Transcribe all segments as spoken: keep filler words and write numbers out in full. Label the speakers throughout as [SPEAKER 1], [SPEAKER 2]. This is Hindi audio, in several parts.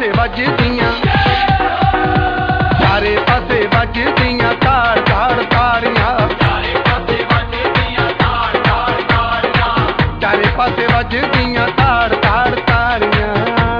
[SPEAKER 1] पासे वजदियां, चारे पासे वजदियां ताड़ ताड़ ताड़ियां, चारे पासे वजदियां ताड़ ताड़ ताड़ियां, चारे पासे वजदियां ताड़ ताड़ ताड़ियां।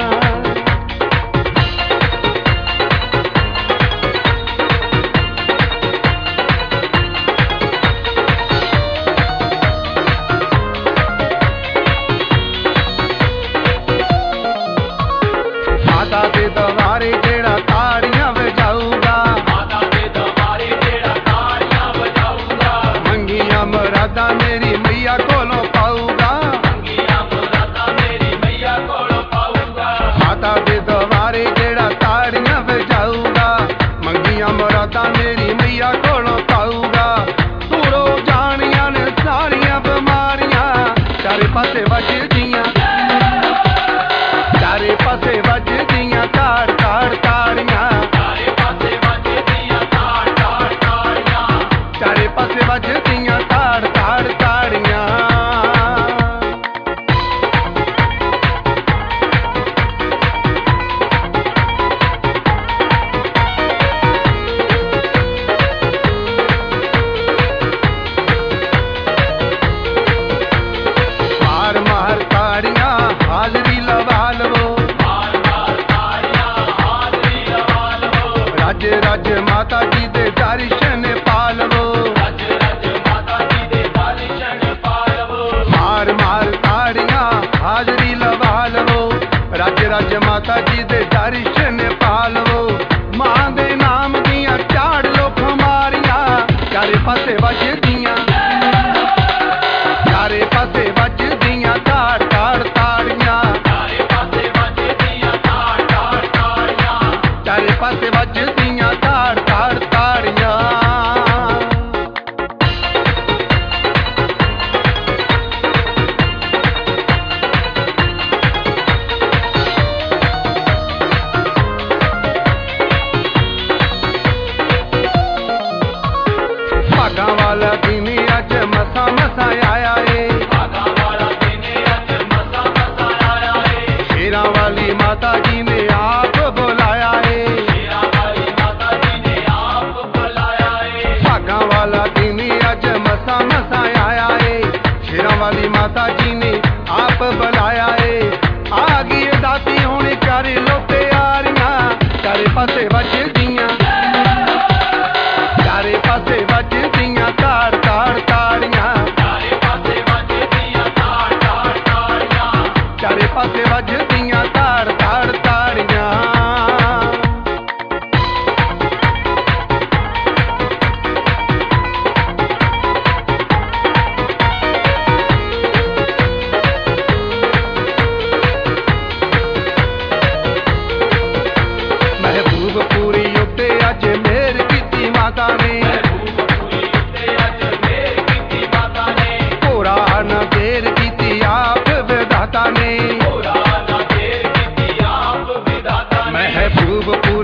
[SPEAKER 1] माता दे दवारे जेड़ा ताड़ियां बजाऊगा, माता दे दवारे जेड़ा ताड़ियां बजाऊगा, मंगियां मुरादां मेरी मैया कोलों पाऊगा, मंगियां मुरादां मेरी मैया कोलों पाऊगा। माता दे दवारे जेड़ा ताड़ियां बजाऊगा, मंगियां मुरादां मेरी मैया कोलों पाऊगा। दूरों जानियां ने सारियां बीमारियां, चारे पासे वजदियां, चारे पासे वजदियां ताड़ ताड़ ताड़ियां, चारे पासे वजदियां ताड़ ताड़ ताड़ियां, चारे पासे वजदियां ताड़ ताड़ ताड़ियां। मार मार ताड़ियां हाजरी लवा लवो, रज रज माता जी दे दर्शन पालवो, रज रज माता जी दे दर्शन पालवो। मार मार ताड़ियां हाजरी लवा लवो, रज रज माता जी दे दर्शन पालवो। मां दे नाम दियां चाड़ लो खुमारियां, चारे पासे वजदियां, चारे पासे वजदियां ताड़ ताड़ ताड़ियां, चारे पासे वजदियां ताड़ ताड़ ताड़ियां, चारे पासे वजदियां ताड़ ताड़ ताड़ियां। भागां वाला दिन अज मसा मसा आया है, भागां वाला दिन अज मसा मसा आया है। शेरां वाली माता जी ने आप बुलाया है, शेरां वाली माता जी ने आप बुलाया है। भागां वाला दिन अज मसा मसा आया है, शेरां वाली माता जी ने आप बुलाया है। आ गई दाती हुण कर लो तैयारियां, चारे पासे वजदियां, चारे पासे वजदियां ताड़ ताड़ ताड़ियां, चारे पासे वजदियां ताड़ ताड़ ताड़ियां, चारे पासे वजदियां ताड़ ताड़ ताड़ियां। महबूबपुरी उत्ते अज मेहर कीती माता ने, महबूबपुरी उत्ते अज मेहर कीती माता ने। भोरा ना देर कीती आप विधाता ने, भोरा ना देर कीती आप विधाता ने। महबूबपुरी